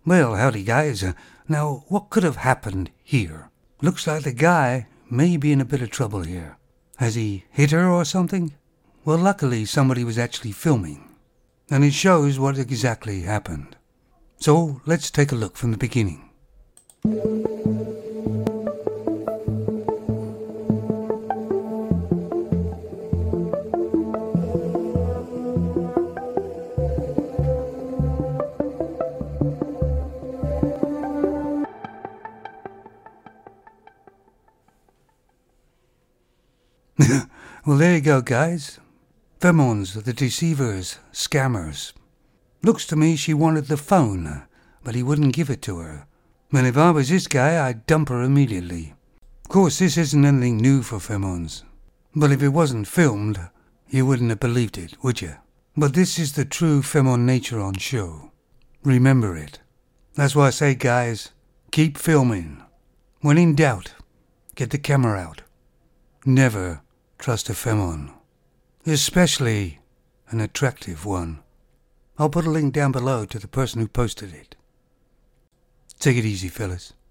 Well, howdy guys. Now, what could have happened here? Looks like the guy may be in a bit of trouble here. Has he hit her or something? Well, luckily somebody was actually filming, and it shows what exactly happened. So, let's take a look from the beginning. Well, there you go, guys. Pheromones, the deceivers, scammers. Looks to me she wanted the phone, but he wouldn't give it to her. And if I was this guy, I'd dump her immediately. Of course, this isn't anything new for pheromones. But if it wasn't filmed, you wouldn't have believed it, would you? But this is the true pheromone nature on show. Remember it. That's why I say, guys, keep filming. When in doubt, get the camera out. Never trust a pheromone, especially an attractive one. I'll put a link down below to the person who posted it. Take it easy, fellas.